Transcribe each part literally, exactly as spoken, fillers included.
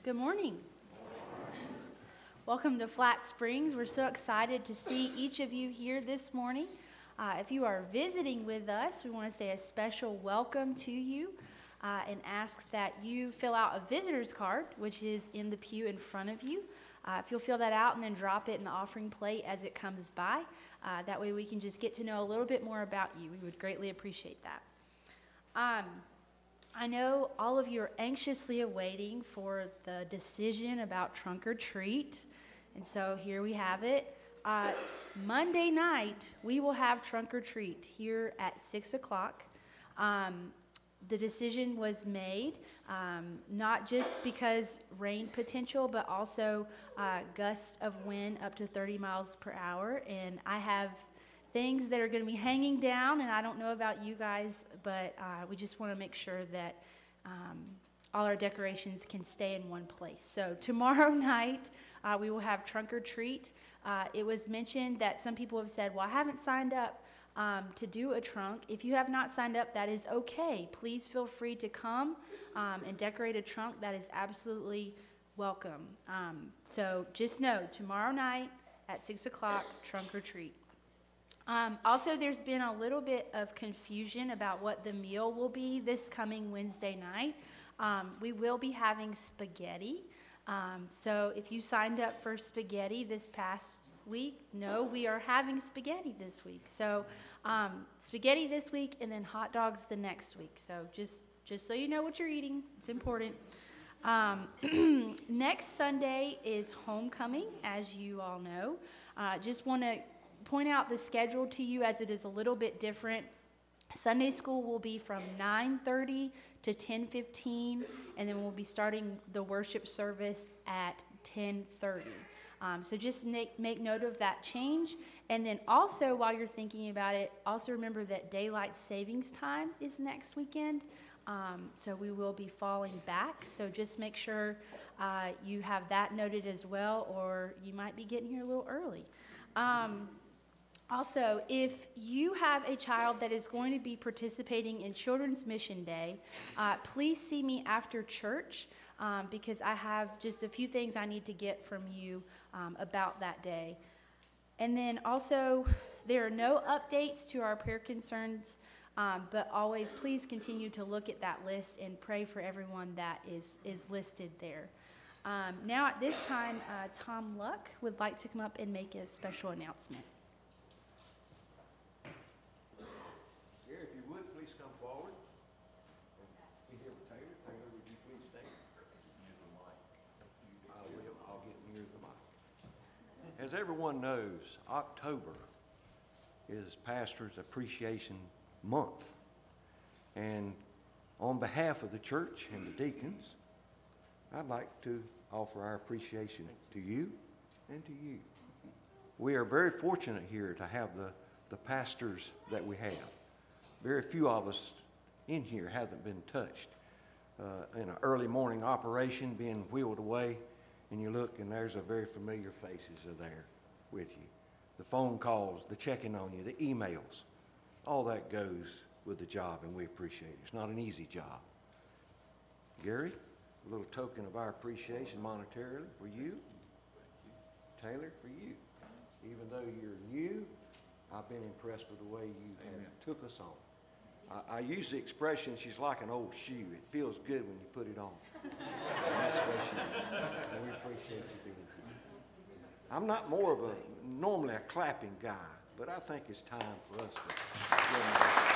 Good morning. Welcome to Flat Springs. We're so excited to see each of you here this morning. Uh, if you are visiting with us, we want to say a special welcome to you uh, and ask that you fill out a visitor's card, which is in the pew in front of you. Uh, if you'll fill that out and then drop it in the offering plate as it comes by, uh, that way we can just get to know a little bit more about you. We would greatly appreciate that. Um, I know all of you are anxiously awaiting for the decision about trunk or treat, and so here we have it. Uh, Monday night, we will have trunk or treat here at six o'clock. Um, the decision was made, um, not just because rain potential, but also uh, gusts of wind up to thirty miles per hour, and I have things that are going to be hanging down, and I don't know about you guys, but uh, we just want to make sure that um, all our decorations can stay in one place. So tomorrow night, uh, we will have trunk or treat. Uh, it was mentioned that some people have said, well, I haven't signed up um, to do a trunk. If you have not signed up, that is okay. Please feel free to come um, and decorate a trunk. That is absolutely welcome. Um, so just know, tomorrow night at six o'clock, trunk or treat. Um, also, there's been a little bit of confusion about what the meal will be this coming Wednesday night. Um, we will be having spaghetti. Um, so if you signed up for spaghetti this past week, no, we are having spaghetti this week. So um, spaghetti this week and then hot dogs the next week. So just, just so you know what you're eating, it's important. Um, next Sunday is homecoming, as you all know. Uh, just want to point out the schedule to you as it is a little bit different. Sunday school will be from nine thirty to ten fifteen, and then we'll be starting the worship service at ten thirty. Um, so just make, make note of that change. And then also, while you're thinking about it, also remember that daylight savings time is next weekend. Um, so we will be falling back. So just make sure uh, you have that noted as well, or you might be getting here a little early. Um, Also, if you have a child that is going to be participating in Children's Mission Day, uh, please see me after church um, because I have just a few things I need to get from you um, about that day. And then also, there are no updates to our prayer concerns, um, but always please continue to look at that list and pray for everyone that is, is listed there. Um, now at this time, uh, Tom Luck would like to come up and make a special announcement. As everyone knows, October is Pastor's Appreciation Month. And on behalf of the church and the deacons, I'd like to offer our appreciation to you and to you. We are very fortunate here to have the, the pastors that we have. Very few of us in here haven't been touched. Uh, in an early morning operation, being wheeled away, and you look, and there's a very familiar faces are there with you. The phone calls, the checking on you, the emails, all that goes with the job, and we appreciate it. It's not an easy job. Gary, a little token of our appreciation monetarily for you. Taylor, for you. Even though you're new, I've been impressed with the way you have took us on. I, I use the expression, she's like an old shoe. It feels good when you put it on. And that's what she is. And we appreciate you being here. I'm not more of a, normally a clapping guy, but I think it's time for us to give them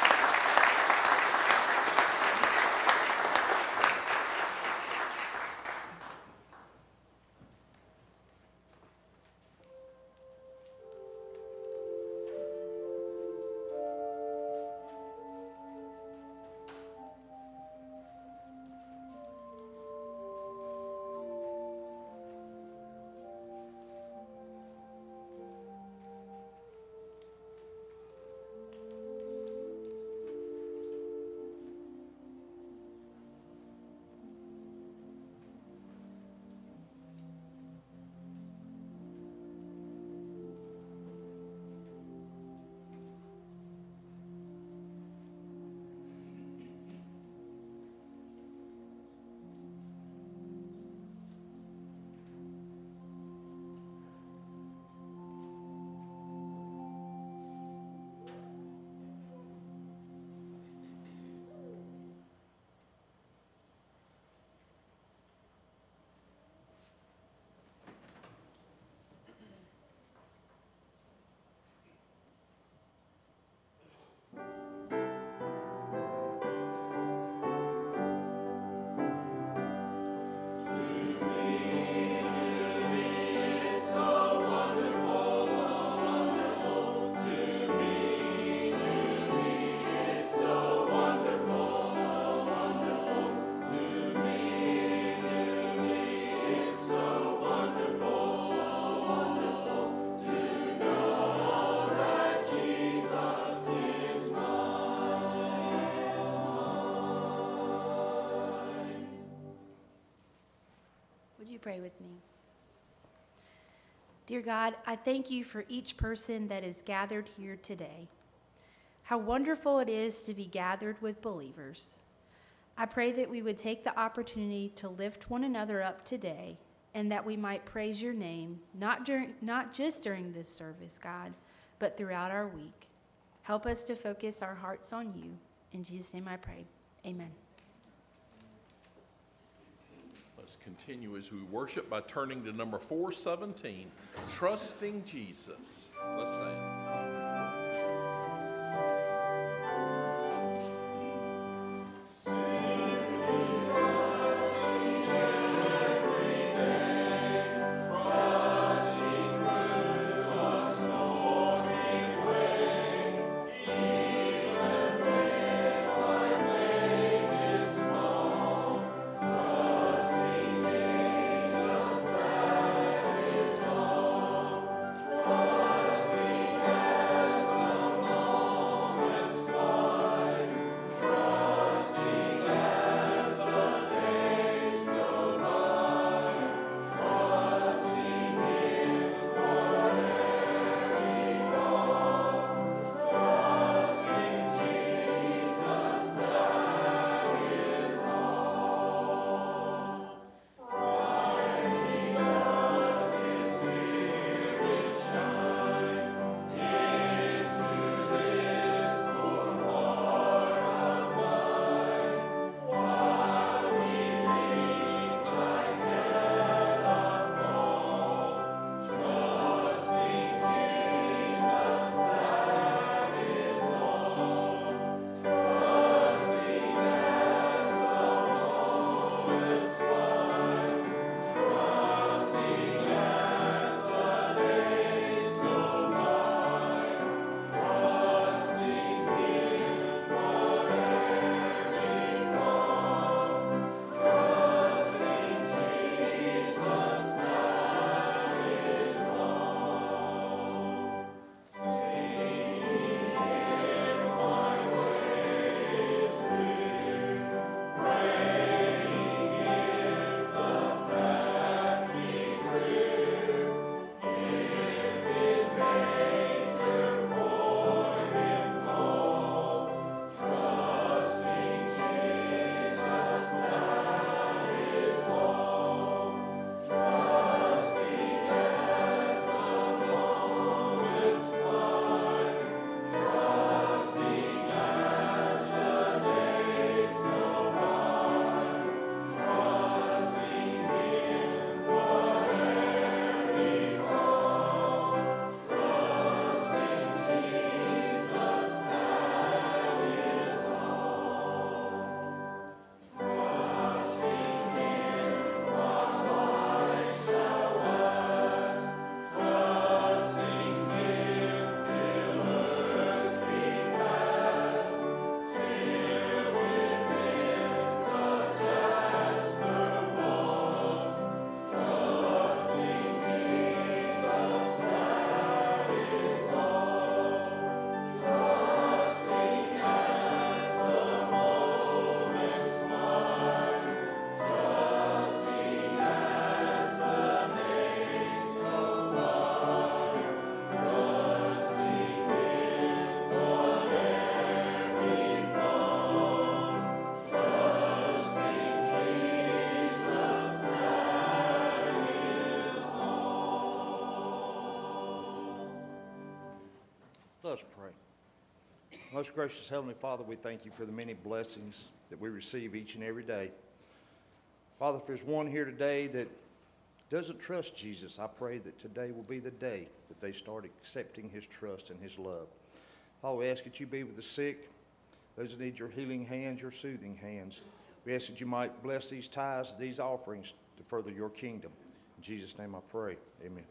you pray with me? Dear God, I thank you for each person that is gathered here today. How wonderful it is to be gathered with believers. I pray that we would take the opportunity to lift one another up today and that we might praise your name, not during, not just during this service, God, but throughout our week. Help us to focus our hearts on you. In Jesus' name I pray. Amen. Let's continue as we worship by turning to number four seventeen, Trusting Jesus. Let's stand. Let us pray. Most gracious Heavenly Father, we thank you for the many blessings that we receive each and every day. Father, if there's one here today that doesn't trust Jesus, I pray that today will be the day that they start accepting his trust and his love. Father, we ask that you be with the sick, those that need your healing hands, your soothing hands. We ask that you might bless these tithes, these offerings to further your kingdom. In Jesus' name I pray. Amen.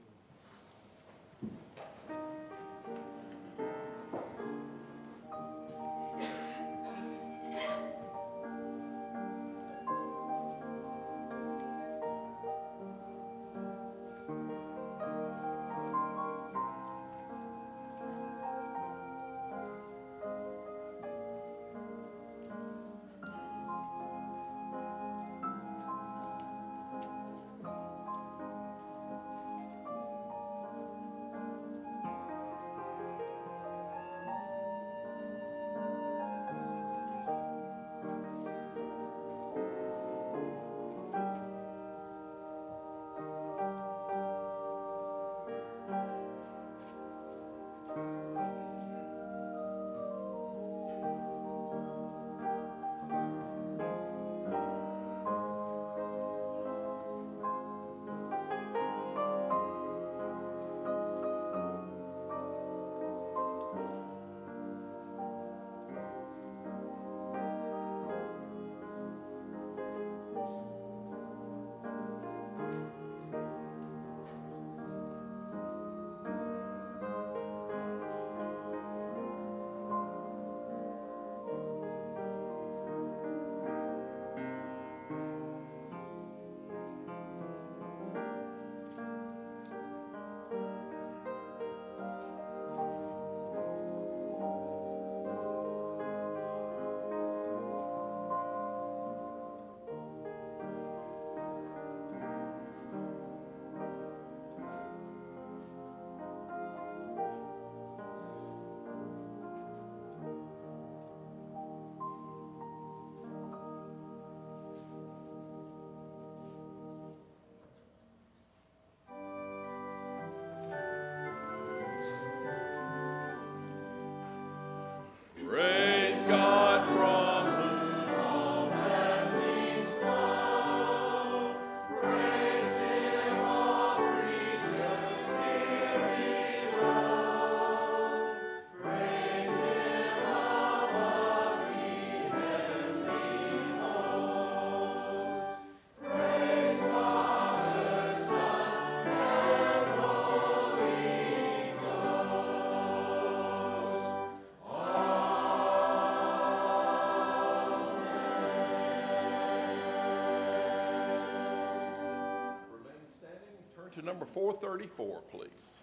to number four thirty-four, please.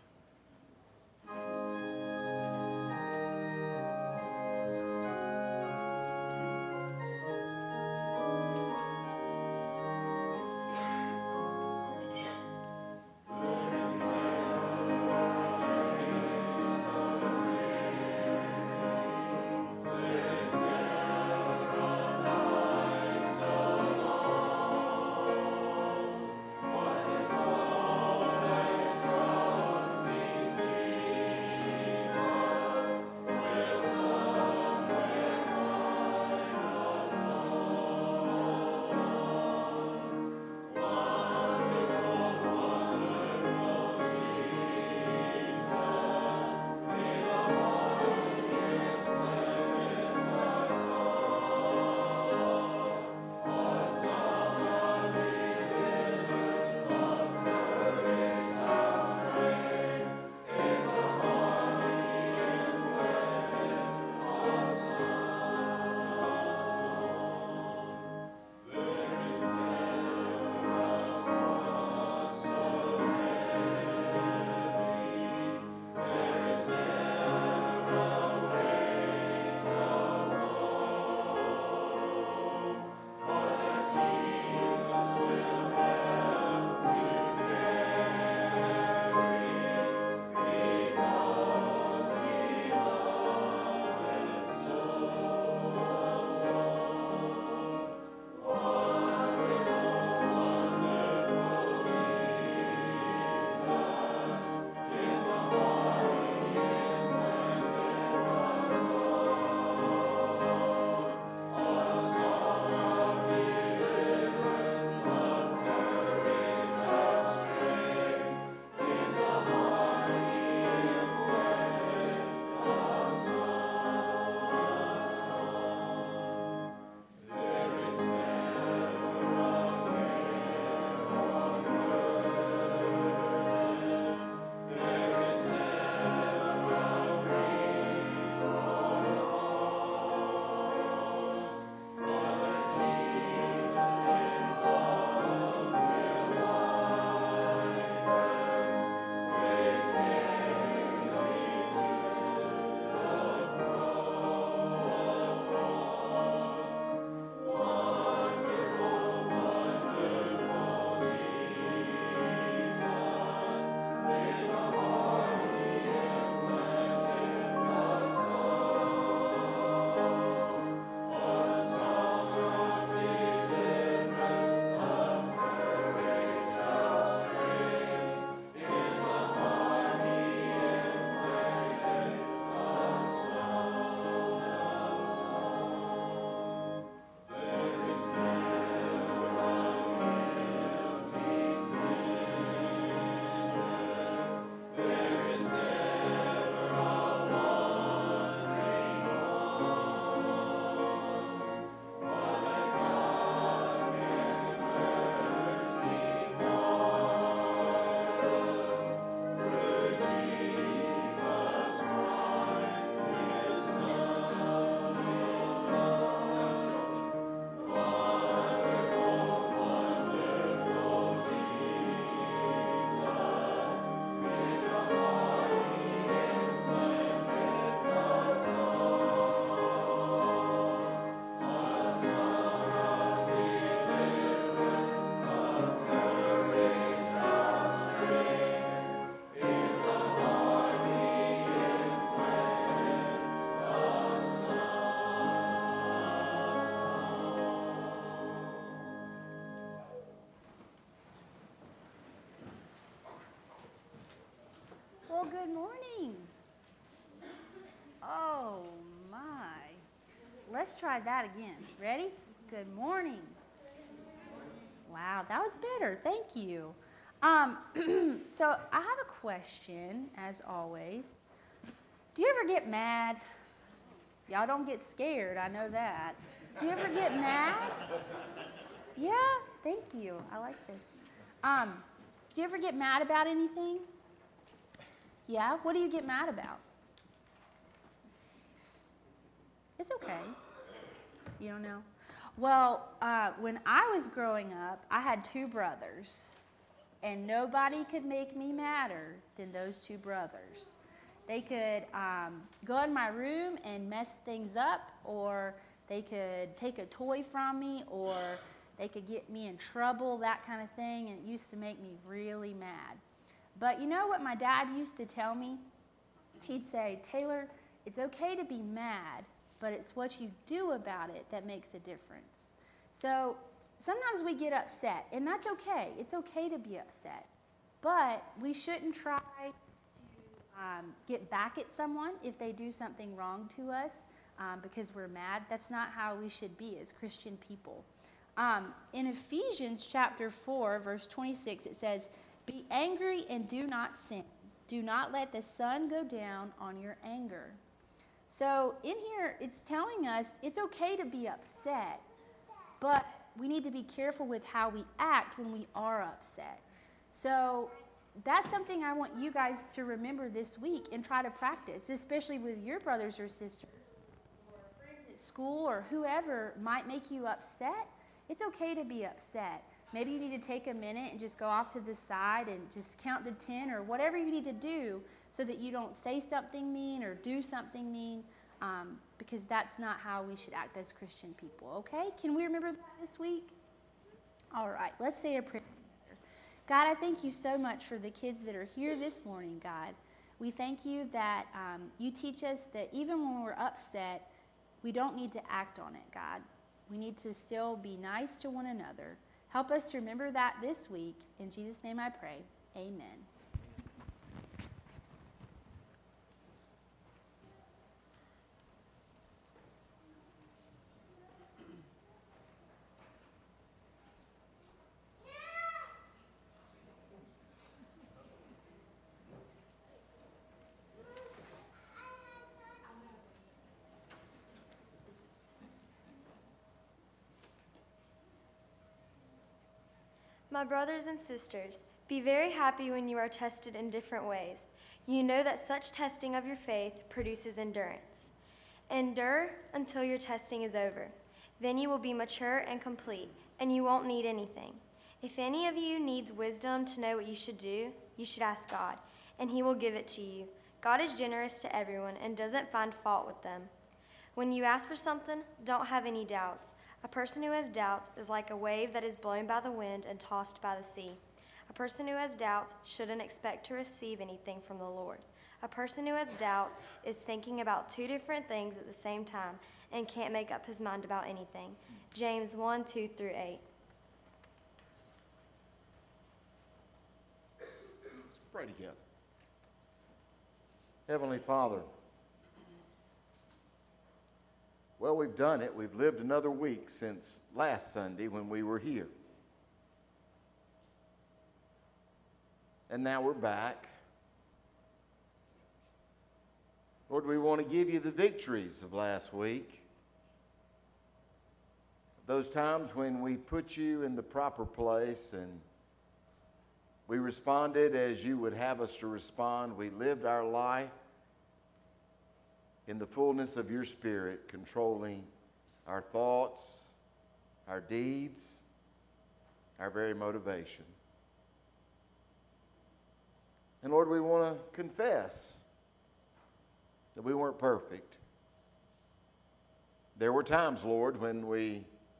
Good morning. Oh my. Let's try that again. Ready? Good morning. Wow, that was better. Thank you. Um, so I have a question, as always. Do you ever get mad? Y'all don't get scared, I know that. Do you ever get mad? Yeah, thank you. I like this. Um, do you ever get mad about anything? Yeah? What do you get mad about? It's okay. You don't know? Well, uh, when I was growing up, I had two brothers. and nobody could make me madder than those two brothers. They could um, go in my room and mess things up, or they could take a toy from me, or they could get me in trouble, that kind of thing, and it used to make me really mad. But you know what my dad used to tell me? He'd say, Taylor, it's okay to be mad, but it's what you do about it that makes a difference. So sometimes we get upset, and that's okay. It's okay to be upset. But we shouldn't try to um, get back at someone if they do something wrong to us um, because we're mad. That's not how we should be as Christian people. Um, in Ephesians chapter four, verse twenty-six, it says, "Be angry and do not sin. Do not let the sun go down on your anger." So in here, it's telling us it's okay to be upset, but we need to be careful with how we act when we are upset. So that's something I want you guys to remember this week and try to practice, especially with your brothers or sisters or friends at school or whoever might make you upset. It's okay to be upset. Maybe you need to take a minute and just go off to the side and just count to ten or whatever you need to do so that you don't say something mean or do something mean, um, because that's not how we should act as Christian people, okay? Can we remember that this week? All right, let's say a prayer together. God, I thank you so much for the kids that are here this morning, God. We thank you that um, you teach us that even when we're upset, we don't need to act on it, God. We need to still be nice to one another. Help us to remember that this week. In Jesus' name I pray. Amen. My brothers and sisters, be very happy when you are tested in different ways. You know that such testing of your faith produces endurance. Endure until your testing is over. Then you will be mature and complete, and you won't need anything. If any of you needs wisdom to know what you should do, you should ask God, and he will give it to you. God is generous to everyone and doesn't find fault with them. When you ask for something, don't have any doubts. A person who has doubts is like a wave that is blown by the wind and tossed by the sea. A person who has doubts shouldn't expect to receive anything from the Lord. A person who has doubts is thinking about two different things at the same time and can't make up his mind about anything. James one, two through eight. Let's pray together. Heavenly Father, well, we've done it. We've lived another week since last Sunday when we were here. And now we're back. Lord, we want to give you the victories of last week. Those times when we put you in the proper place and we responded as you would have us to respond. We lived our life in the fullness of your Spirit, controlling our thoughts, our deeds, our very motivation. And Lord, we want to confess that we weren't perfect. There were times, Lord, when we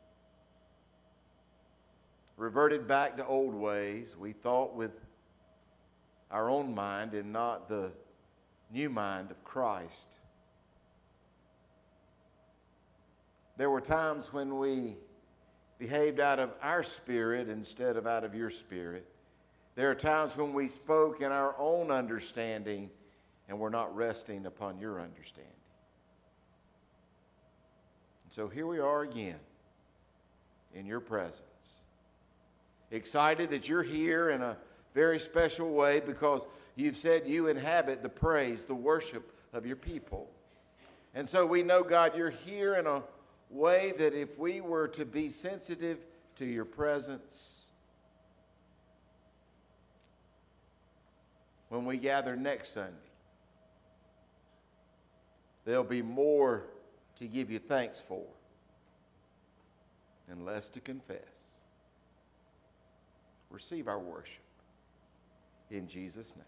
reverted back to old ways. We thought with our own mind and not the new mind of Christ. There were times when we behaved out of our spirit instead of out of your Spirit. There are times when we spoke in our own understanding and we're not resting upon your understanding. And so here we are again in your presence. Excited that you're here in a very special way because you've said you inhabit the praise, the worship of your people. And so we know, God, you're here in a way that if we were to be sensitive to your presence, when we gather next Sunday, there'll be more to give you thanks for and less to confess. Receive our worship. in Jesus' name.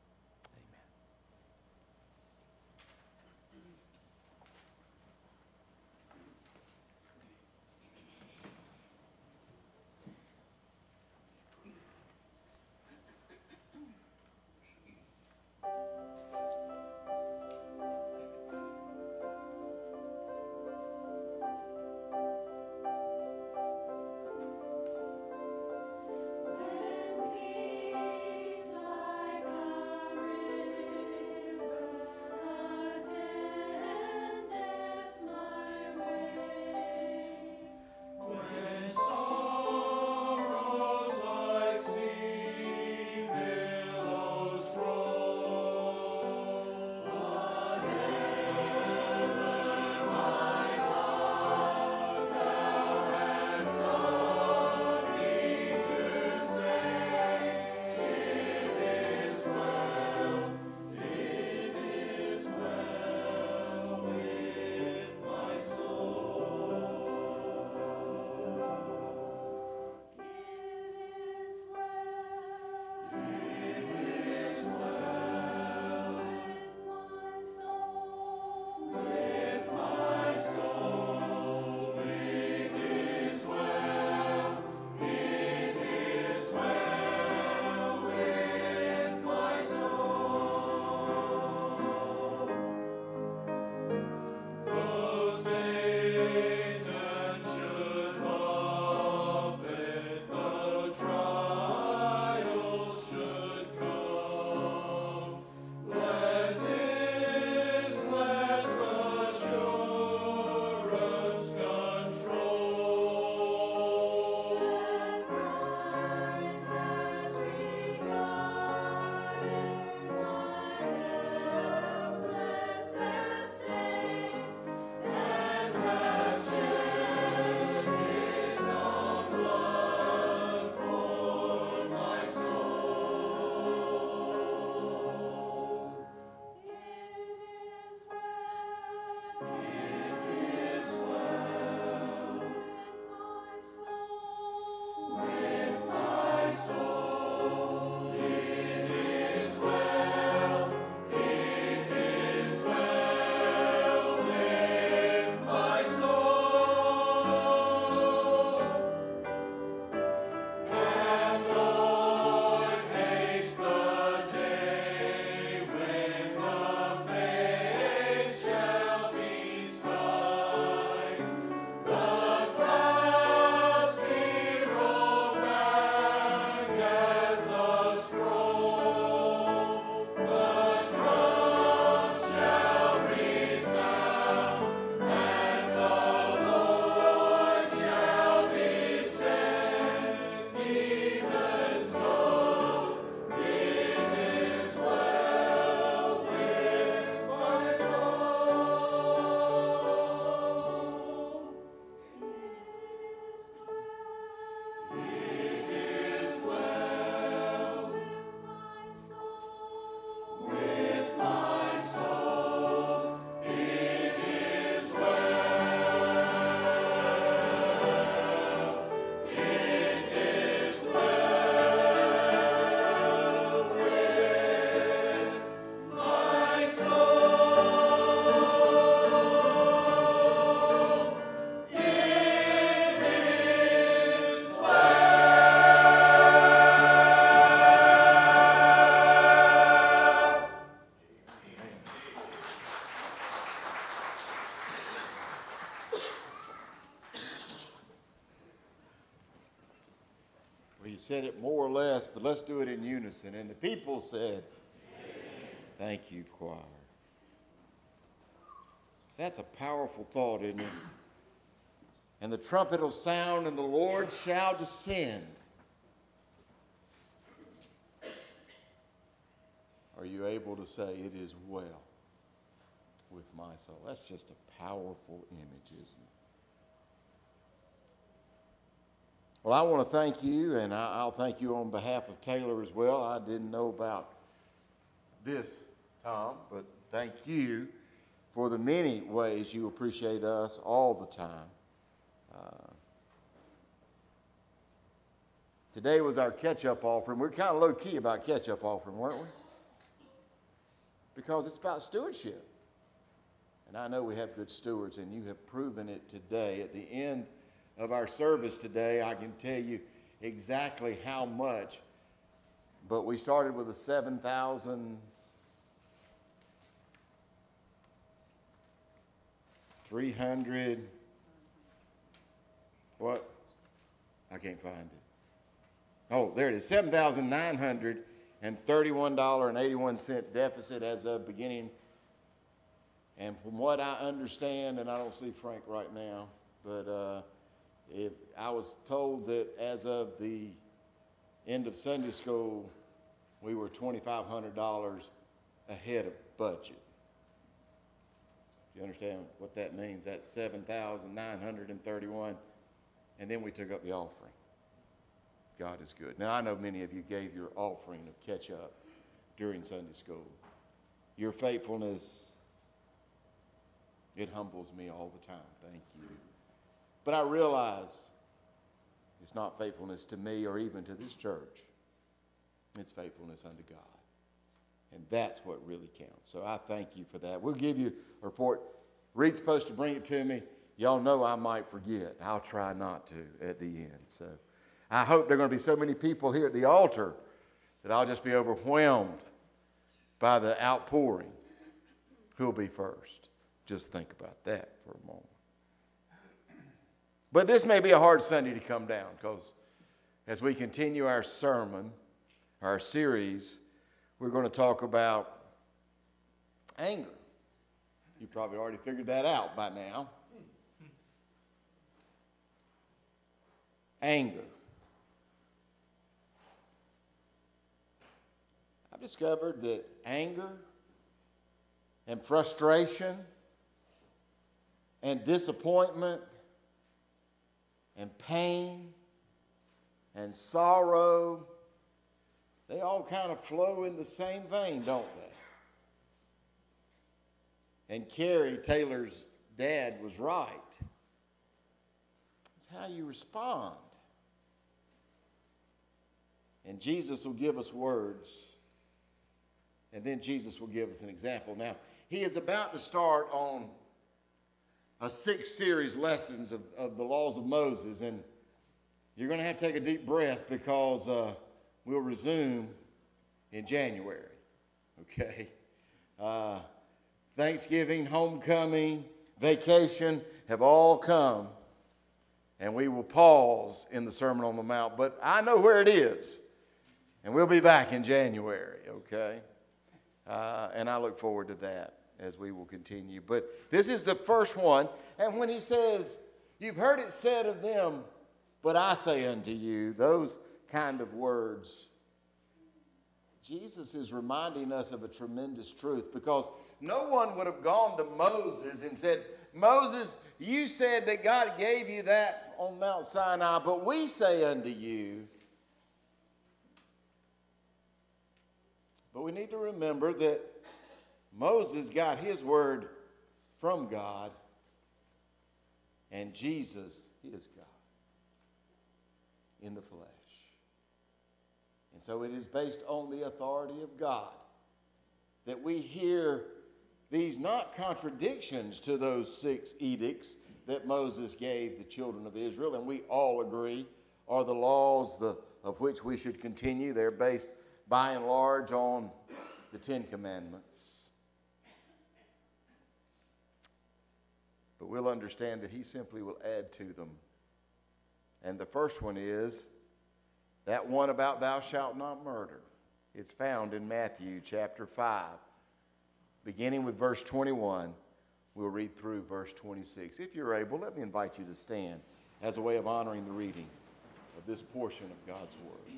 said it more or less, but let's do it in unison. And the people said, amen. Thank you, choir. That's a powerful thought, isn't it? And the trumpet will sound, and the Lord shall descend. Are you able to say, it is well with my soul? That's just a powerful image, isn't it? Well, I want to thank you, and I'll thank you on behalf of Taylor as well. I didn't know about this, Tom, but thank you for the many ways you appreciate us all the time. Uh, Today was our catch-up offering. We're kind of low-key about catch-up offering, weren't we? Because it's about stewardship. And I know we have good stewards, and you have proven it today. At the end of our service today, I can tell you exactly how much. But we started with a seven thousand three hundred. What? I can't find it. Oh, there it is. seven thousand nine hundred thirty-one dollars and eighty-one cents deficit as of beginning. And from what I understand, and I don't see Frank right now, but uh, if I was told that as of the end of Sunday school, we were twenty-five hundred dollars ahead of budget. You understand what that means? That's seven thousand nine hundred thirty-one, and then we took up the offering. God is good. Now, I know many of you gave your offering of catch-up during Sunday school. Your faithfulness, it humbles me all the time. Thank you. But I realize it's not faithfulness to me or even to this church. It's faithfulness unto God. And that's what really counts. So I thank you for that. We'll give you a report. Reed's supposed to bring it to me. Y'all know I might forget. I'll try not to at the end. So I hope there are going to be so many people here at the altar that I'll just be overwhelmed by the outpouring. Who'll be first? Just think about that for a moment. But this may be a hard Sunday to come down, because as we continue our sermon, our series, we're going to talk about anger. You probably already figured that out by now. Anger. I've discovered that anger and frustration and disappointment and pain and sorrow, they all kind of flow in the same vein, don't they? And Carrie Taylor's dad was right. It's how you respond. And Jesus will give us words, and then Jesus will give us an example. Now, he is about to start on a six series lessons of, of the laws of Moses, and you're going to have to take a deep breath, because uh, we'll resume in January, okay? Uh, Thanksgiving, homecoming, vacation have all come, and we will pause in the Sermon on the Mount, but I know where it is, and we'll be back in January, okay? Uh, and I look forward to that as we will continue. But this is the first one, and when he says, you've heard it said of them, but I say unto you, those kind of words, Jesus is reminding us of a tremendous truth, because no one would have gone to Moses and said, Moses, you said that God gave you that on Mount Sinai, but we say unto you. But we need to remember that Moses got his word from God, and Jesus is God in the flesh. And so it is based on the authority of God that we hear these not contradictions to those six edicts that Moses gave the children of Israel, and we all agree are the laws the, of which we should continue. They're based by and large on the Ten Commandments. But we'll understand that he simply will add to them. And the first one is that one about thou shalt not murder. It's found in Matthew chapter five. Beginning with verse twenty-one, we'll read through verse twenty-six. If you're able, let me invite you to stand as a way of honoring the reading of this portion of God's Word.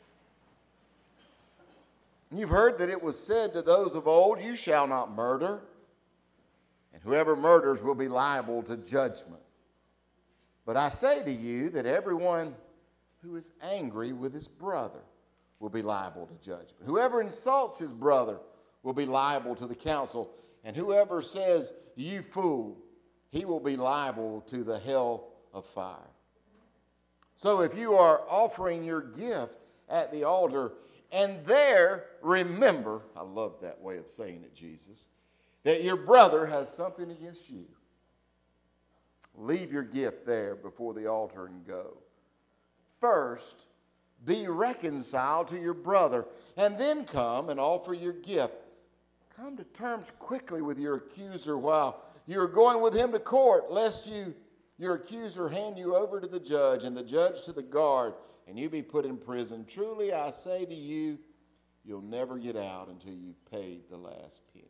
You've heard that it was said to those of old, you shall not murder, and whoever murders will be liable to judgment. But I say to you that everyone who is angry with his brother will be liable to judgment. Whoever insults his brother will be liable to the council, and whoever says, you fool, he will be liable to the hell of fire. So if you are offering your gift at the altar, and there remember, I love that way of saying it, Jesus, that your brother has something against you, leave your gift there before the altar and go. First, be reconciled to your brother, and then come and offer your gift. Come to terms quickly with your accuser while you are going with him to court, lest you, your accuser hand you over to the judge, and the judge to the guard, and you be put in prison. Truly, I say to you, you'll never get out until you've paid the last penny.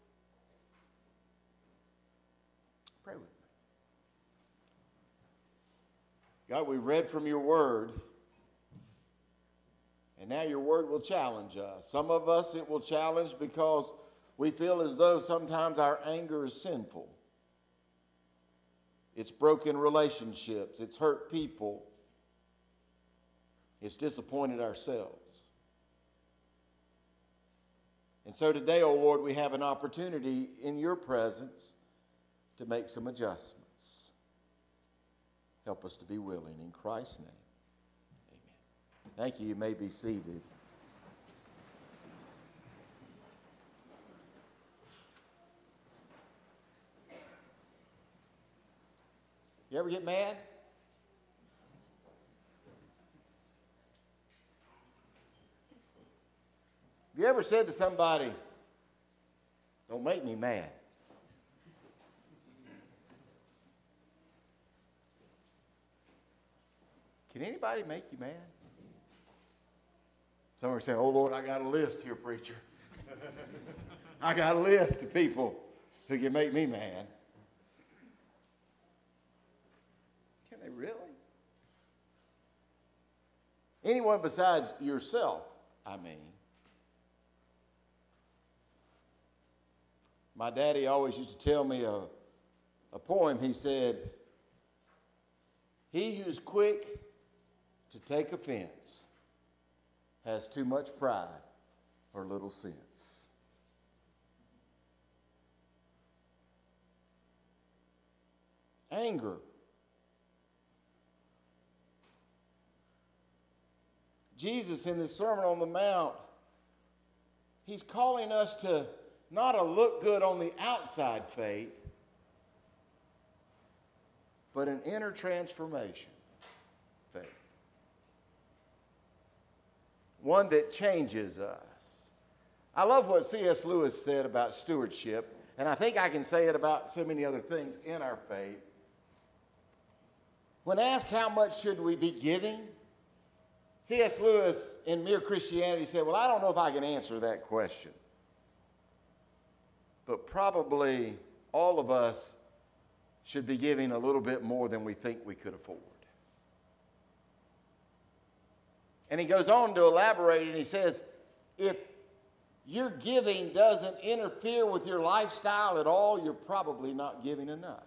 Pray with me. God, we read from your word, and now your word will challenge us. Some of us it will challenge because we feel as though sometimes our anger is sinful. It's broken relationships. It's hurt people. It's disappointed ourselves. And so today, oh Lord, we have an opportunity in your presence to make some adjustments. Help us to be willing. In Christ's name, amen. Thank you. You may be seated. You ever get mad? Have you ever said to somebody, don't make me mad? Can anybody make you mad? Some are saying, oh, Lord, I got a list here, preacher. I got a list of people who can make me mad. Can they really? Anyone besides yourself, I mean. My daddy always used to tell me a, a poem. He said, he who's quick to take offense has too much pride or little sense. Anger. Jesus in the Sermon on the Mount, he's calling us to not a look good on the outside faith, but an inner transformation faith. One that changes us. I love what C S Lewis said about stewardship, and I think I can say it about so many other things in our faith. When asked how much should we be giving, C S Lewis in Mere Christianity said, well, I don't know if I can answer that question. But probably all of us should be giving a little bit more than we think we could afford. And he goes on to elaborate, and he says, if your giving doesn't interfere with your lifestyle at all, you're probably not giving enough.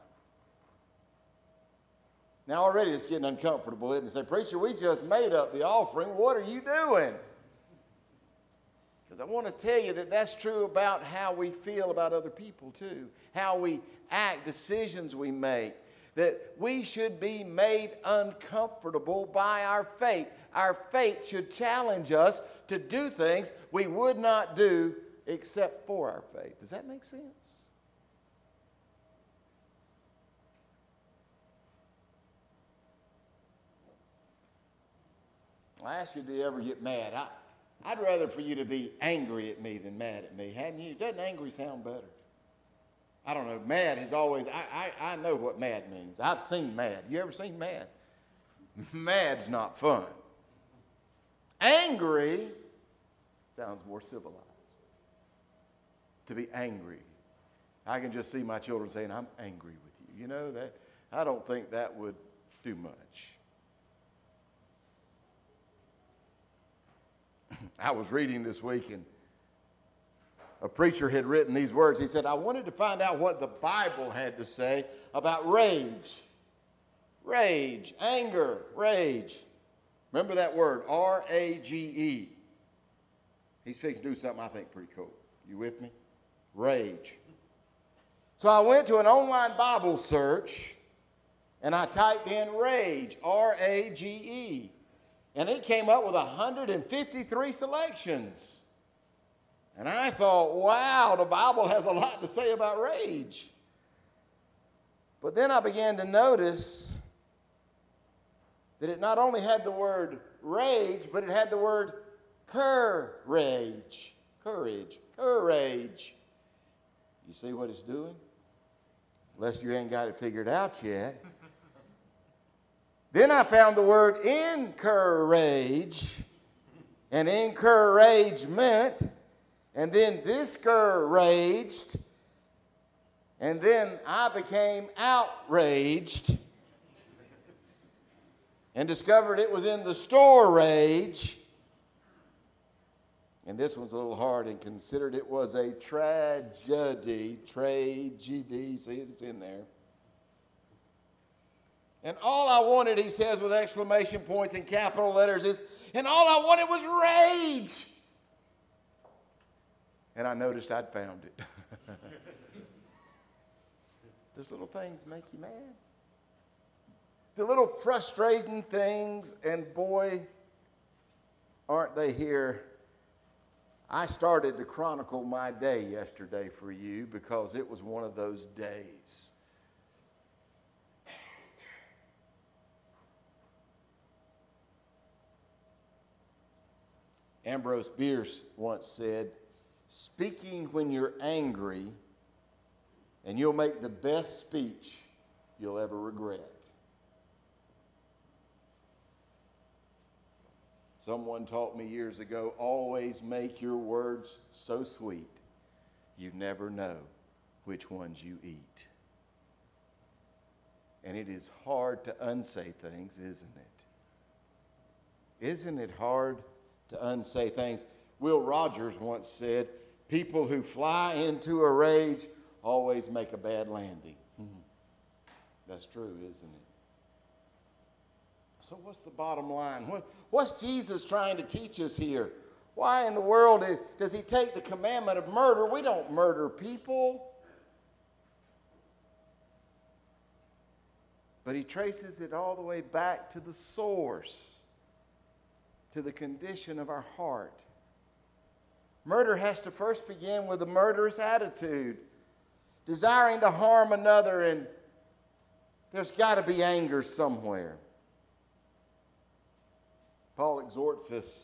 Now already it's getting uncomfortable, isn't it? Say, preacher, we just made up the offering. What are you doing? Because I want to tell you that that's true about how we feel about other people too. How we act, decisions we make. That we should be made uncomfortable by our faith. Our faith should challenge us to do things we would not do except for our faith. Does that make sense? I ask you, do you ever get mad? I, I'd rather for you to be angry at me than mad at me, hadn't you? Doesn't angry sound better? I don't know. Mad is always, I, I, I know what mad means. I've seen mad. You ever seen mad? Mad's not fun. Angry sounds more civilized. To be angry. I can just see my children saying, I'm angry with you. You know, that I don't think that would do much. I was reading this week, and a preacher had written these words. He said, I wanted to find out what the Bible had to say about rage. Rage, anger, rage. Remember that word, R A G E. He's fixing to do something I think pretty cool. You with me? Rage. So I went to an online Bible search, And I typed in rage, R A G E, and it came up with one hundred fifty-three selections. And I thought, wow, the Bible has a lot to say about rage. But then I began to notice that it not only had the word rage, but it had the word courage. Courage. Courage. You see what it's doing? Unless you ain't got it figured out yet. Then I found the word encourage and encouragement, and then discouraged, and then I became outraged and discovered it was in the storage. And this one's a little hard, and considered it was a tragedy. Tragedy, see, it's in there. And all I wanted, he says with exclamation points and capital letters, is, and all I wanted was rage. And I noticed I'd found it. Does little things make you mad? The little frustrating things, and boy, aren't they here. I started to chronicle my day yesterday for you because it was one of those days. Ambrose Bierce once said, "Speaking when you're angry, and you'll make the best speech you'll ever regret." Someone taught me years ago, always make your words so sweet, you never know which ones you eat. And it is hard to unsay things, isn't it? Isn't it hard to unsay things? Will Rogers once said, people who fly into a rage always make a bad landing. Mm-hmm. That's true, isn't it? So what's the bottom line? What, what's Jesus trying to teach us here? Why in the world does he take the commandment of murder? We don't murder people. But he traces it all the way back to the source, to the condition of our heart. Murder has to first begin with a murderous attitude, desiring to harm another, and there's got to be anger somewhere. Paul exhorts us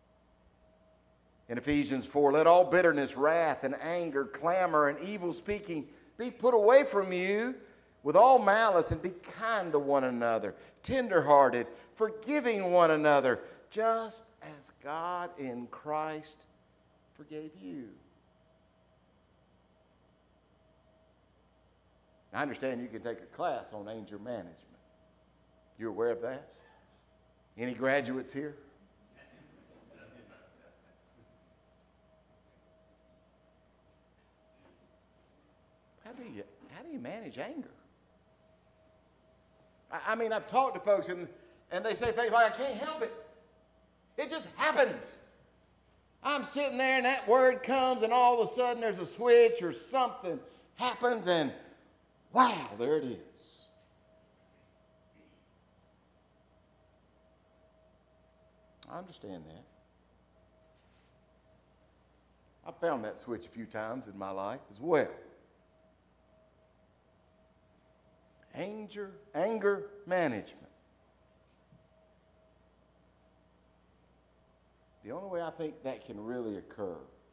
in Ephesians four, let all bitterness, wrath, and anger, clamor, and evil speaking be put away from you with all malice, and be kind to one another, tenderhearted, forgiving one another, just as God in Christ forgave you. I understand you can take a class on anger management. You're aware of that? Any graduates here? How do you, how do you manage anger? I, I mean, I've talked to folks and, and they say things like, I can't help it. It just happens. I'm sitting there and that word comes and all of a sudden there's a switch or something happens and wow, there it is. I understand that. I've found that switch a few times in my life as well. Anger, anger management. The only way I think that can really occur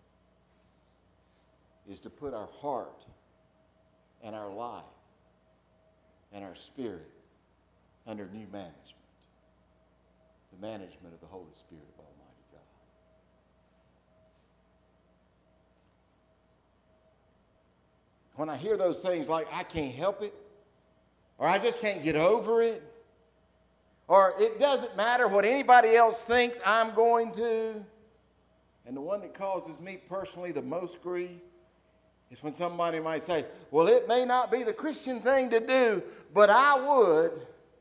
is to put our heart and our life and our spirit under new management. The management of the Holy Spirit of Almighty God. When I hear those things like, I can't help it, or I just can't get over it, or it doesn't matter what anybody else thinks I'm going to, and the one that causes me personally the most grief is when somebody might say, well, it may not be the Christian thing to do, but I would.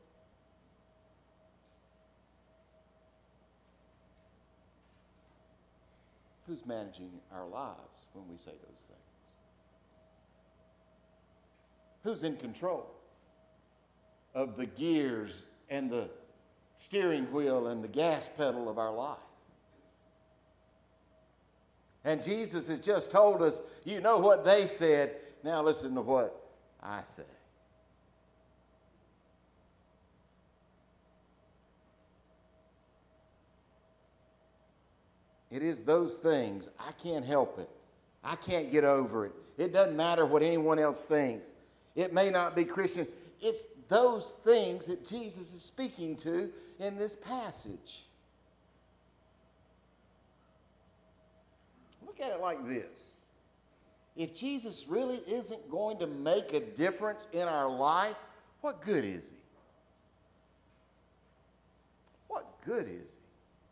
Who's managing our lives when we say those things? Who's in control of the gears and the steering wheel and the gas pedal of our life. And Jesus has just told us, you know what they said, now listen to what I say. It is those things. I can't help it. I can't get over it. It doesn't matter what anyone else thinks. It may not be Christian. It's those things that Jesus is speaking to in this passage. Look at it like this. If Jesus really isn't going to make a difference in our life, what good is he? What good is he?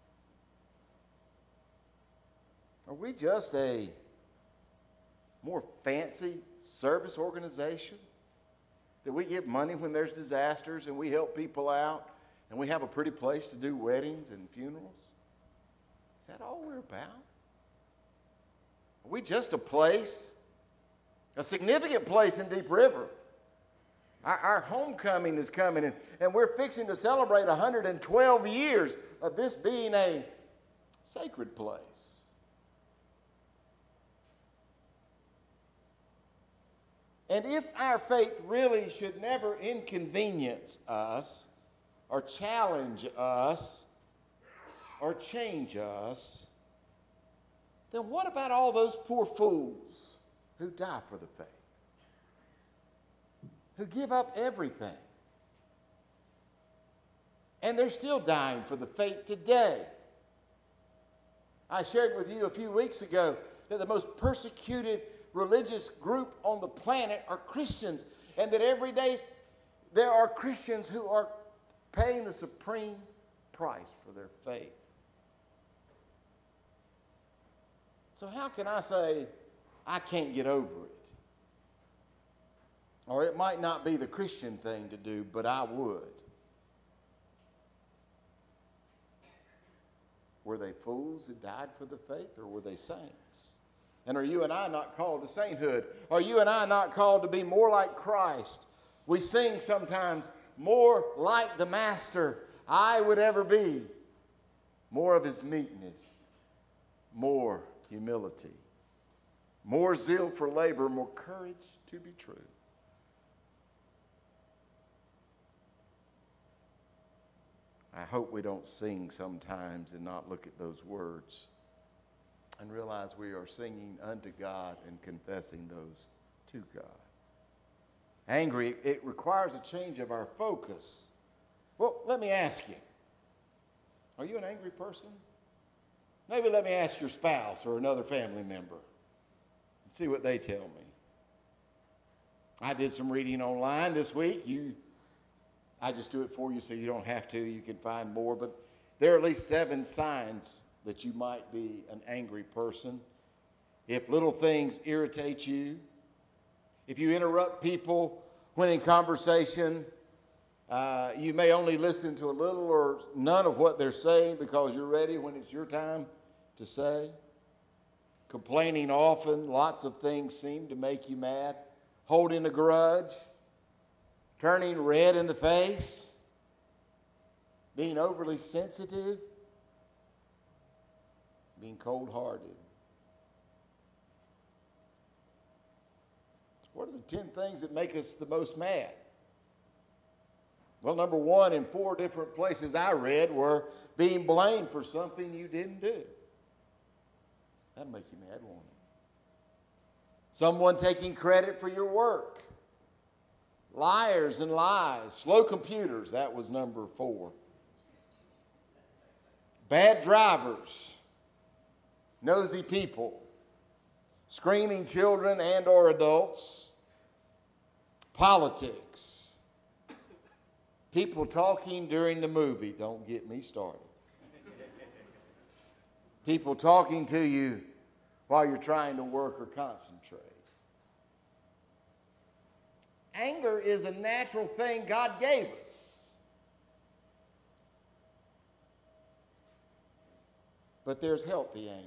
Are we just a more fancy service organization? That we give money when there's disasters and we help people out and we have a pretty place to do weddings and funerals? Is that all we're about? Are we just a place, a significant place in Deep River? Our, our homecoming is coming, and, and we're fixing to celebrate one hundred twelve years of this being a sacred place. And if our faith really should never inconvenience us, or challenge us, or change us, then what about all those poor fools who die for the faith? Who give up everything? And they're still dying for the faith today. I shared with you a few weeks ago that the most persecuted religious group on the planet are Christians, and that every day there are Christians who are paying the supreme price for their faith. So how can I say I can't get over it? Or it might not be the Christian thing to do, but I would. Were they fools who died for the faith, or were they saints? And are you and I not called to sainthood? Are you and I not called to be more like Christ? We sing sometimes, more like the Master I would ever be. More of his meekness, more humility, more zeal for labor, more courage to be true. I hope we don't sing sometimes and not look at those words and realize we are singing unto God and confessing those to God. Angry, it requires a change of our focus. Well, let me ask you, are you an angry person? Maybe let me ask your spouse or another family member and see what they tell me. I did some reading online this week. You, I just do it for you so you don't have to. You can find more, but there are at least seven signs that you might be an angry person. If little things irritate you, if you interrupt people when in conversation, uh, you may only listen to a little or none of what they're saying because you're ready when it's your time to say. Complaining often, lots of things seem to make you mad. Holding a grudge, turning red in the face, being overly sensitive, being cold-hearted. What are the ten things that make us the most mad? Well, number one, in four different places I read, were being blamed for something you didn't do. That'll make you mad, won't it? Someone taking credit for your work. Liars and lies. Slow computers, that was number four. Bad drivers. Nosy people. Screaming children and or adults. Politics. People talking during the movie. Don't get me started. People talking to you while you're trying to work or concentrate. Anger is a natural thing God gave us. But there's healthy anger.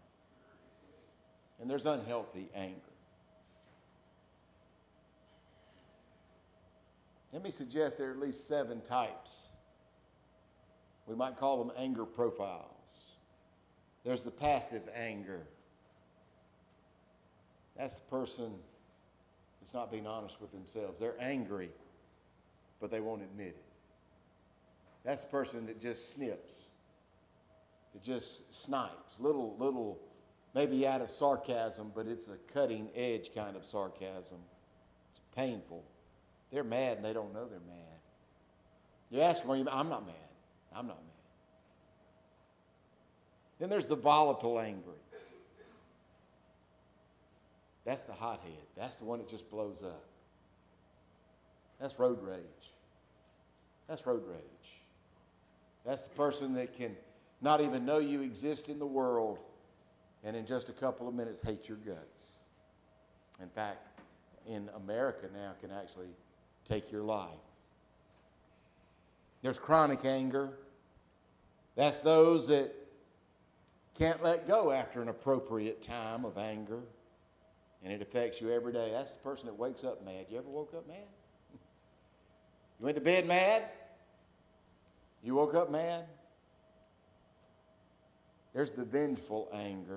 And there's unhealthy anger. Let me suggest there are at least seven types. We might call them anger profiles. There's the passive anger. That's the person that's not being honest with themselves. They're angry, but they won't admit it. That's the person that just snips, that just snipes, little, little, maybe out of sarcasm, but it's a cutting edge kind of sarcasm. It's painful. They're mad and they don't know they're mad. You ask them, I'm not mad. I'm not mad. Then there's the volatile anger. That's the hothead. That's the one that just blows up. That's road rage. That's road rage. That's the person that can not even know you exist in the world and in just a couple of minutes hate your guts. In fact, in America now can actually take your life. There's chronic anger. That's those that can't let go after an appropriate time of anger, and it affects you every day. That's the person that wakes up mad. You ever woke up mad? You went to bed mad? You woke up mad? There's the vengeful anger.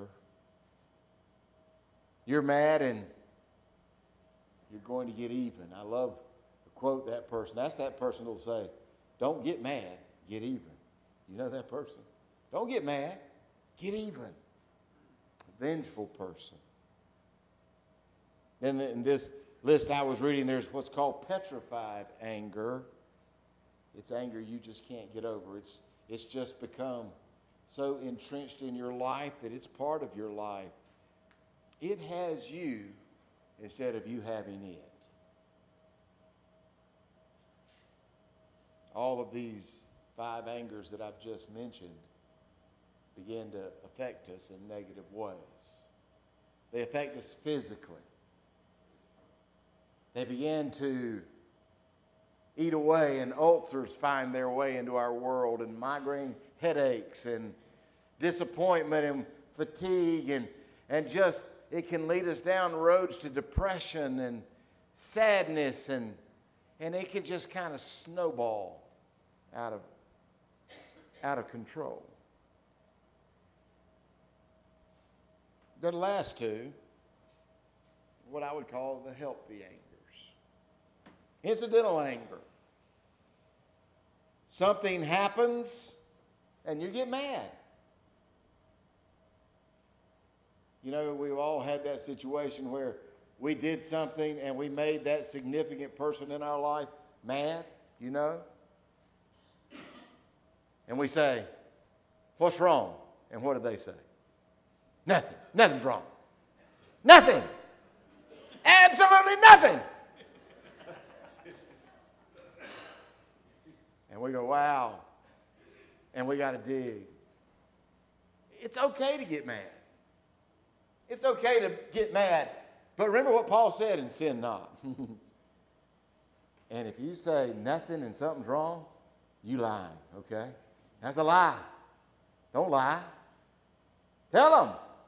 You're mad and you're going to get even. I love to quote that person. That's that person who'll say, don't get mad, get even. You know that person? Don't get mad, get even. A vengeful person. Then in this list I was reading, there's what's called petrified anger. It's anger you just can't get over. It's, it's just become so entrenched in your life that it's part of your life. It has you instead of you having it. All of these five angers that I've just mentioned begin to affect us in negative ways. They affect us physically. They begin to eat away, and ulcers find their way into our world, and migraine headaches, and disappointment, and fatigue, and, and just, it can lead us down roads to depression and sadness, and, and it can just kind of snowball out of, out of control. The last two, what I would call the healthy angers. Incidental anger. Something happens and you get mad. You know, we've all had that situation where we did something and we made that significant person in our life mad, you know? And we say, what's wrong? And what do they say? Nothing. Nothing's wrong. Nothing. Absolutely nothing. And we go, wow. And we got to dig. It's okay to get mad. It's okay to get mad. But remember what Paul said in Sin Not. And if you say nothing and something's wrong, you lying, okay? That's a lie. Don't lie. Tell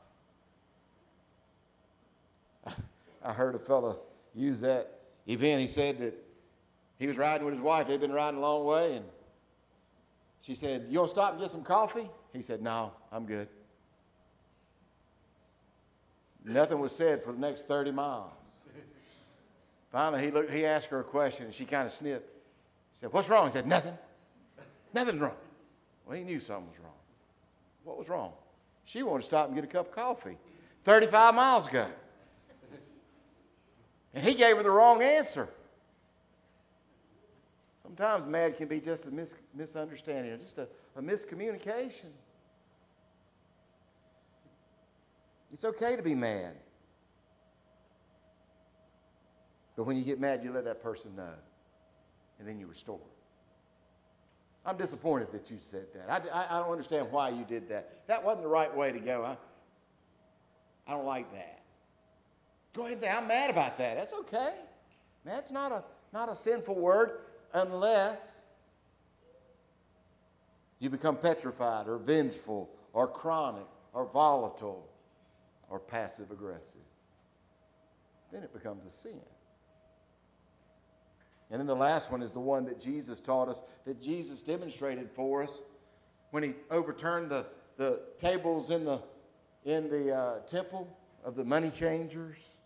them. I heard a fella use that event. He said that he was riding with his wife. They'd been riding a long way, and she said, you want to stop and get some coffee? He said, no, I'm good. Nothing was said for the next thirty miles. Finally, he looked. He asked her a question, and she kind of snipped. She said, what's wrong? He said, nothing. Nothing's wrong. Well, he knew something was wrong. What was wrong? She wanted to stop and get a cup of coffee thirty-five miles ago. And he gave her the wrong answer. Sometimes mad can be just a mis- misunderstanding, just a, a miscommunication. It's okay to be mad. But when you get mad, you let that person know. And then you restore. I'm disappointed that you said that. I, I, I don't understand why you did that. That wasn't the right way to go. I, I don't like that. Go ahead and say, I'm mad about that. That's okay. That's not a, not a sinful word unless you become petrified or vengeful or chronic or volatile or passive aggressive. Then it becomes a sin. And then the last one is the one that Jesus taught us, that Jesus demonstrated for us when he overturned the, the tables in the, in the uh, temple of the money changers.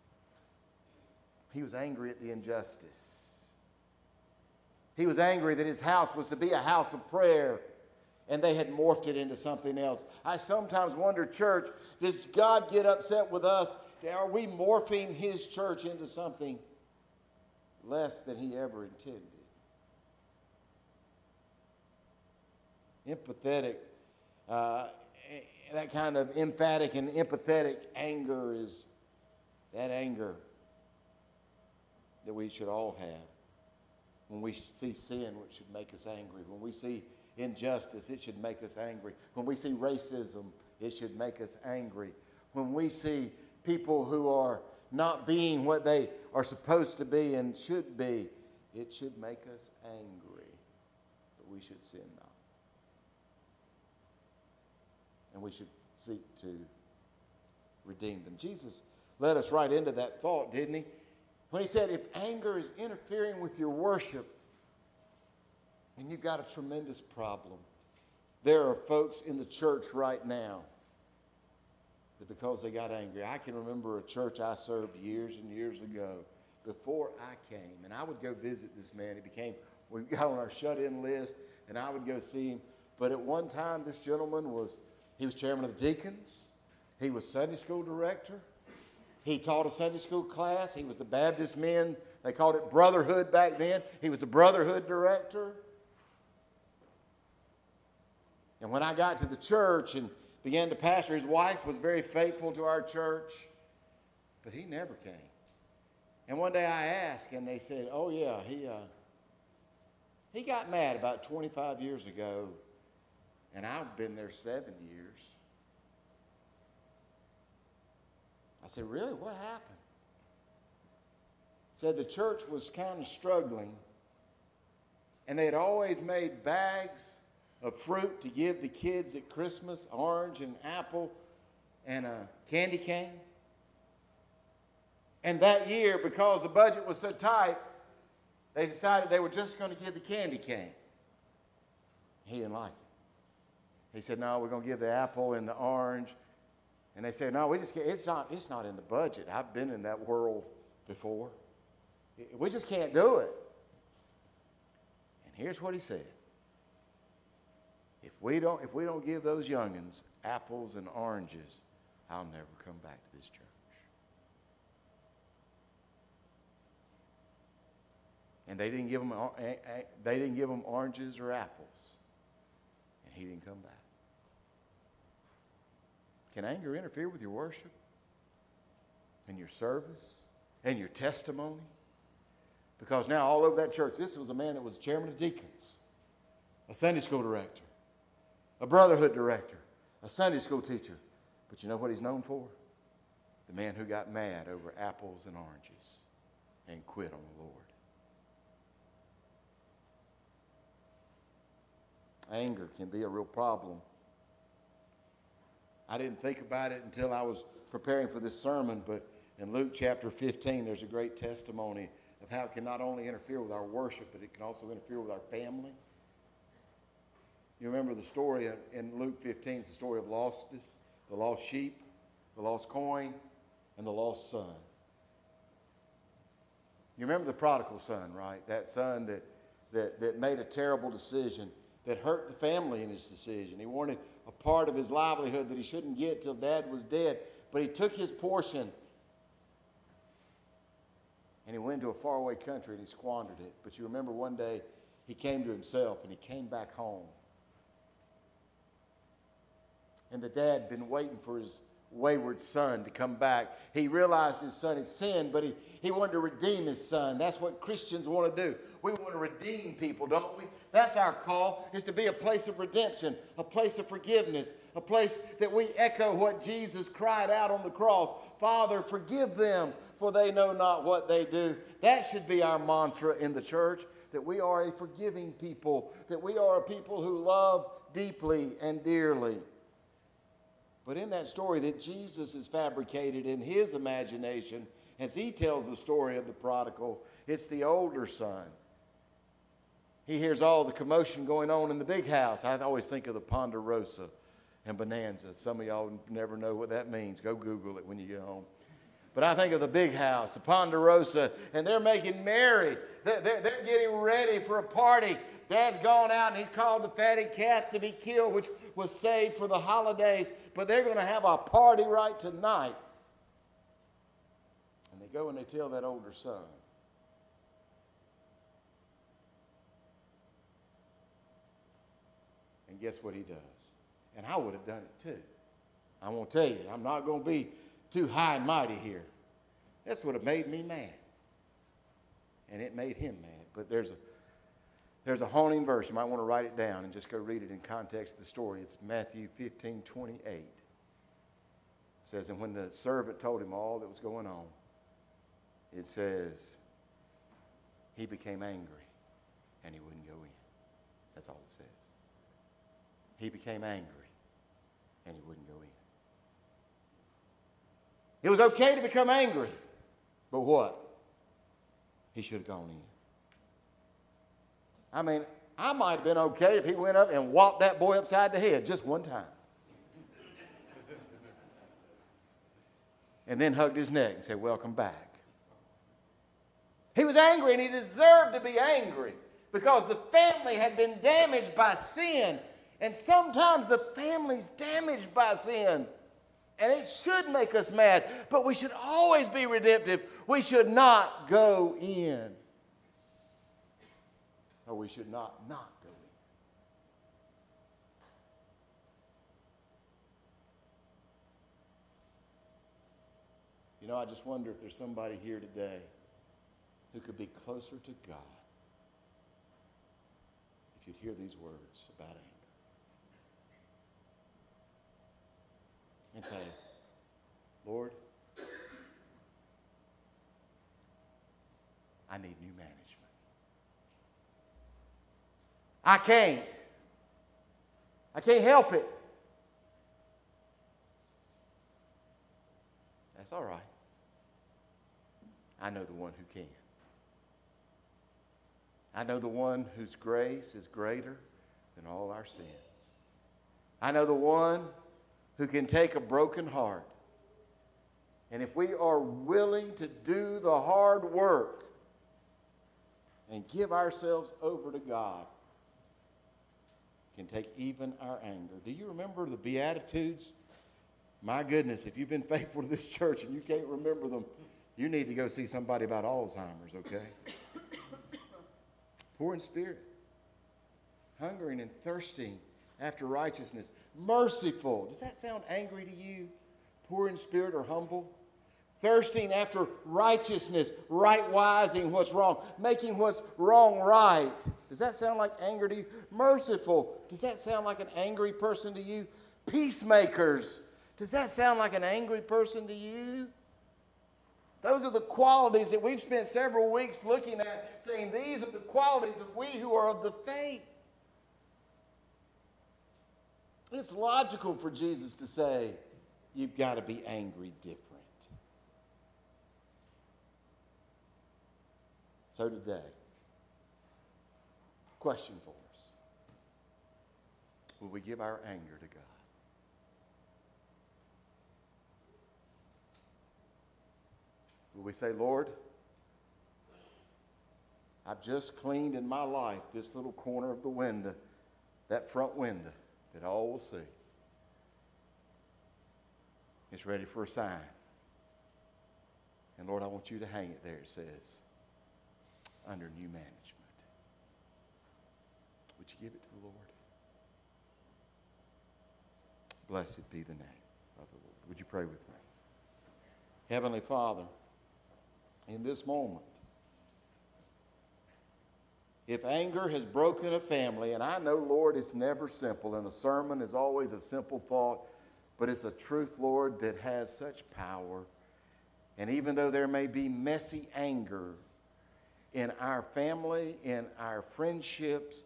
He was angry at the injustice. He was angry that his house was to be a house of prayer, and they had morphed it into something else. I sometimes wonder, church, does God get upset with us? Are we morphing his church into something less than he ever intended? Empathetic, uh, that kind of emphatic and empathetic anger is that anger that we should all have. When we see sin, which should make us angry. When we see injustice, it should make us angry. When we see racism, it should make us angry. When we see people who are not being what they are supposed to be and should be, it should make us angry. But we should sin not. And we should seek to redeem them. Jesus led us right into that thought, didn't he? When he said, if anger is interfering with your worship, then you've got a tremendous problem. There are folks in the church right now that because they got angry. I can remember a church I served years and years ago before I came. And I would go visit this man. He became, we got on our shut-in list, and I would go see him. But at one time, this gentleman was, he was chairman of the deacons. He was Sunday school director. He taught a Sunday school class. He was the Baptist men. They called it Brotherhood back then. He was the Brotherhood director. And when I got to the church and began to pastor, his wife was very faithful to our church, but he never came. And one day I asked, and they said, oh yeah, he, uh, he got mad about twenty-five years ago, and I've been there seven years. I said, really? What happened? Said the church was kind of struggling, and they had always made bags of fruit to give the kids at Christmas, orange and apple and a candy cane. And that year, because the budget was so tight, they decided they were just going to give the candy cane. He didn't like it. He said, no, we're going to give the apple and the orange. And they said, no, we just can't. It's not, it's not in the budget. I've been in that world before. We just can't do it. And here's what he said. If we don't, if we don't give those youngins apples and oranges, I'll never come back to this church. And they didn't give them, they didn't give them oranges or apples. And he didn't come back. Can anger interfere with your worship and your service and your testimony? Because now all over that church, this was a man that was chairman of deacons, a Sunday school director, a brotherhood director, a Sunday school teacher. But you know what he's known for? The man who got mad over apples and oranges and quit on the Lord. Anger can be a real problem. I didn't think about it until I was preparing for this sermon, but in Luke chapter fifteen, there's a great testimony of how it can not only interfere with our worship, but it can also interfere with our family. You remember the story in Luke fifteen, it's the story of lostness, the lost sheep, the lost coin, and the lost son. You remember the prodigal son, right? That son that, that, that made a terrible decision that hurt the family in his decision. He wanted a part of his livelihood that he shouldn't get till dad was dead, but he took his portion and he went to a faraway country and he squandered it. But you remember one day he came to himself and he came back home. And the dad had been waiting for his wayward son to come back. He realized his son had sinned, but he, he wanted to redeem his son. That's what Christians want to do. We want to redeem people, don't we? That's our call, is to be a place of redemption, a place of forgiveness, a place that we echo what Jesus cried out on the cross. Father, forgive them, for they know not what they do. That should be our mantra in the church, that we are a forgiving people, that we are a people who love deeply and dearly. But in that story that Jesus has fabricated in his imagination, as he tells the story of the prodigal, It's the older son. He hears all the commotion going on in the big house. I always think of the Ponderosa and Bonanza. Some of y'all never know what that means. Go Google it when you get home. But I think of the big house, the Ponderosa, and they're making merry. They're, they're, they're getting ready for a party. Dad's gone out and he's called the fatted calf to be killed, which was saved for the holidays. But they're going to have a party right tonight. And they go and they tell that older son. And guess what he does? And I would have done it too. I won't tell you. I'm not going to be too high and mighty here. That's what have made me mad. And it made him mad. But there's a there's a haunting verse. You might want to write it down and just go read it in context of the story. It's Matthew fifteen twenty-eight. It says, and when the servant told him all that was going on, it says, he became angry and he wouldn't go in. That's all it says. He became angry and he wouldn't go in. It was okay to become angry, but what? He should have gone in. I mean, I might have been okay if he went up and whopped that boy upside the head just one time. And then hugged his neck and said, welcome back. He was angry and he deserved to be angry because the family had been damaged by sin. And sometimes the family's damaged by sin. And it should make us mad. But we should always be redemptive. We should not go in. Or we should not not go in. You know, I just wonder if there's somebody here today who could be closer to God if you'd hear these words about anger. And say, Lord, I need new management. I can't. I can't help it. That's all right. I know the one who can. I know the one whose grace is greater than all our sins. I know the one who can take a broken heart. And if we are willing to do the hard work and give ourselves over to God, can take even our anger. Do you remember the Beatitudes? My goodness, if you've been faithful to this church and you can't remember them, you need to go see somebody about Alzheimer's, okay? Poor in spirit, hungering and thirsting after righteousness, merciful. Does that sound angry to you? Poor in spirit or humble? Thirsting after righteousness, right-wising what's wrong, making what's wrong right. Does that sound like anger to you? Merciful. Does that sound like an angry person to you? Peacemakers. Does that sound like an angry person to you? Those are the qualities that we've spent several weeks looking at, saying these are the qualities of we who are of the faith. It's logical for Jesus to say, you've got to be angry different. So today, question for us. Will we give our anger to God? Will we say, Lord, I've just cleaned in my life this little corner of the window, that front window that all will see. It's ready for a sign. And Lord, I want you to hang it there. It says, under new management. Would you give it to the Lord? Blessed be the name of the Lord. Would you pray with me? Heavenly Father, in this moment, if anger has broken a family, and I know, Lord, it's never simple, and a sermon is always a simple thought, but it's a truth, Lord, that has such power. And even though there may be messy anger in our family, in our friendships,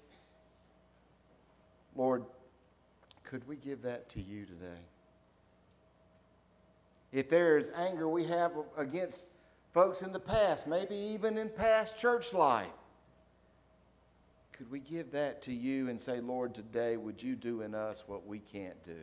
Lord, could we give that to you today? If there is anger we have against folks in the past, maybe even in past church life. Could we give that to you and say, Lord, today would you do in us what we can't do?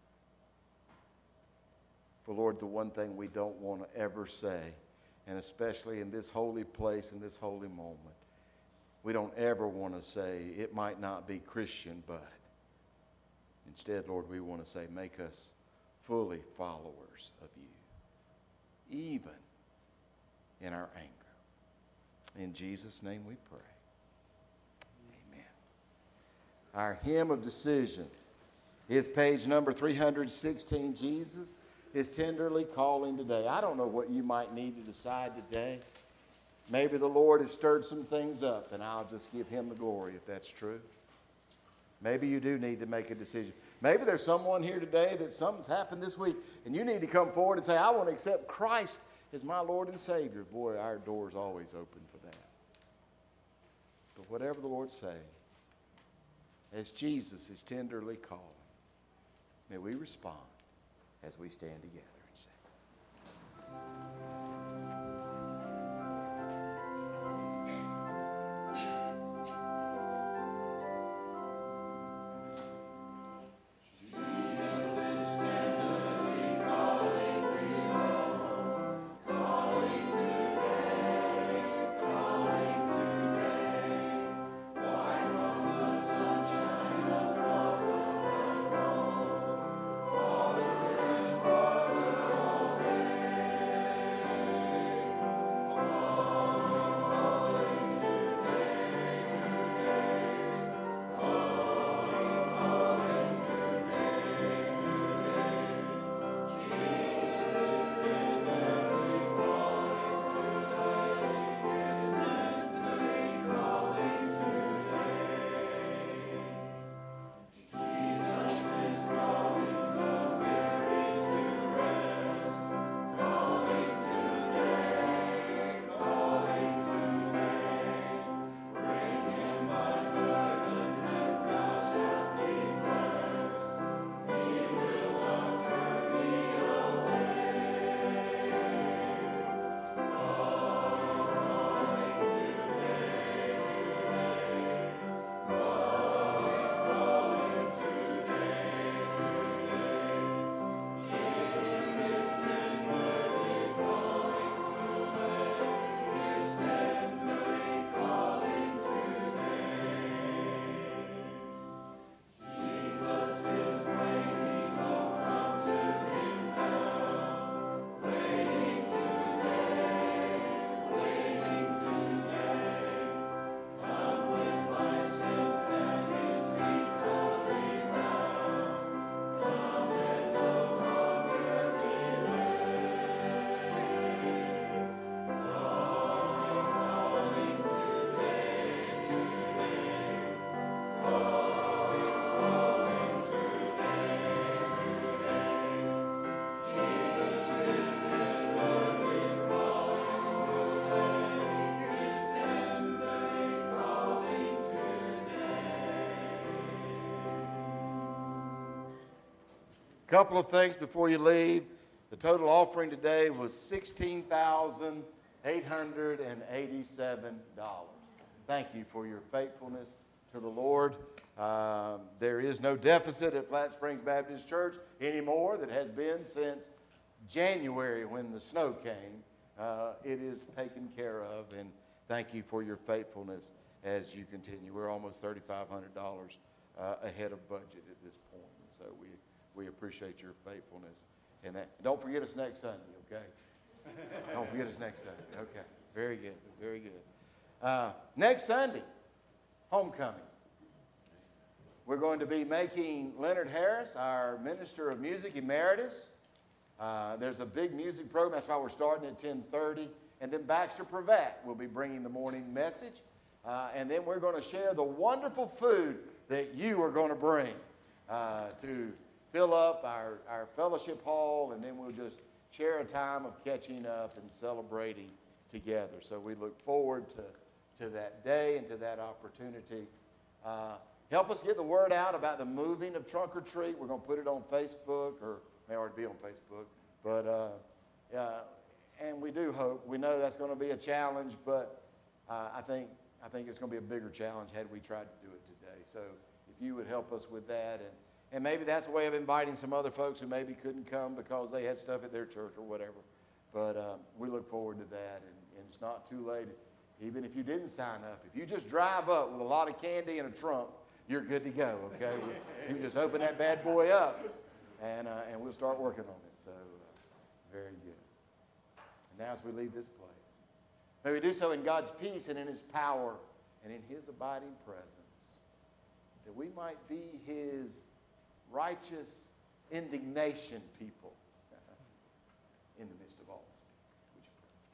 For Lord, the one thing we don't want to ever say, and especially in this holy place, in this holy moment, we don't ever want to say, it might not be Christian, but instead, Lord, we want to say, make us fully followers of you, even in our anger. In Jesus' name we pray. Amen. Our hymn of decision is page number three hundred sixteen, Jesus is tenderly calling today. I don't know what you might need to decide today. Maybe the Lord has stirred some things up, and I'll just give him the glory if that's true. Maybe you do need to make a decision. Maybe there's someone here today that something's happened this week, and you need to come forward and say, I want to accept Christ as my Lord and Savior. Boy, our door's always open for that. But whatever the Lord's saying, as Jesus is tenderly calling, may we respond as we stand together and sing. Couple of things before you leave. The total offering today was sixteen thousand eight hundred eighty-seven dollars. Thank you for your faithfulness to the Lord. Um, there is no deficit at Flat Springs Baptist Church anymore that has been since January when the snow came. Uh, it is taken care of, and thank you for your faithfulness as you continue. We're almost three thousand five hundred dollars uh, ahead of budget at this point, and so we We appreciate your faithfulness. And that, don't forget us next Sunday, okay? Don't forget us next Sunday. Okay. Very good. Very good. Uh, next Sunday, homecoming. We're going to be making Leonard Harris our Minister of Music Emeritus. Uh, there's a big music program. That's why we're starting at ten thirty. And then Baxter Pravat will be bringing the morning message. Uh, and then we're going to share the wonderful food that you are going to bring uh, to fill up our, our fellowship hall, and then we'll just share a time of catching up and celebrating together. So we look forward to, to that day and to that opportunity. Uh, help us get the word out about the moving of Trunk or Treat. We're going to put it on Facebook, or it may already be on Facebook. But uh, uh, and we do hope. We know that's going to be a challenge, but uh, I think I think it's going to be a bigger challenge had we tried to do it today. So if you would help us with that, and, and maybe that's a way of inviting some other folks who maybe couldn't come because they had stuff at their church or whatever. But um, we look forward to that, and, and it's not too late. Even if you didn't sign up, if you just drive up with a lot of candy and a trunk, you're good to go, okay? You can just open that bad boy up, and, uh, and we'll start working on it. So uh, very good. And now as we leave this place, may we do so in God's peace and in his power and in his abiding presence, that we might be his righteous indignation people in the midst of all his people. Would you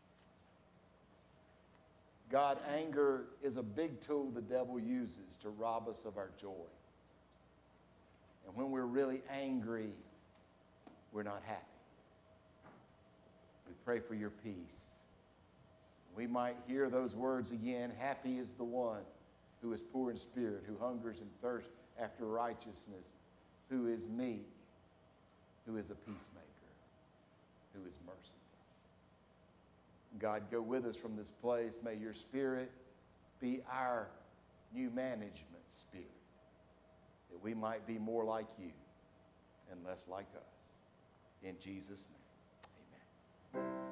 pray? God, anger is a big tool the devil uses to rob us of our joy. And when we're really angry, we're not happy. We pray for your peace. We might hear those words again. Happy is the one who is poor in spirit, who hungers and thirsts after righteousness, who is meek, who is a peacemaker, who is merciful. God, go with us from this place. May your spirit be our new management spirit, that we might be more like you and less like us. In Jesus' name, amen.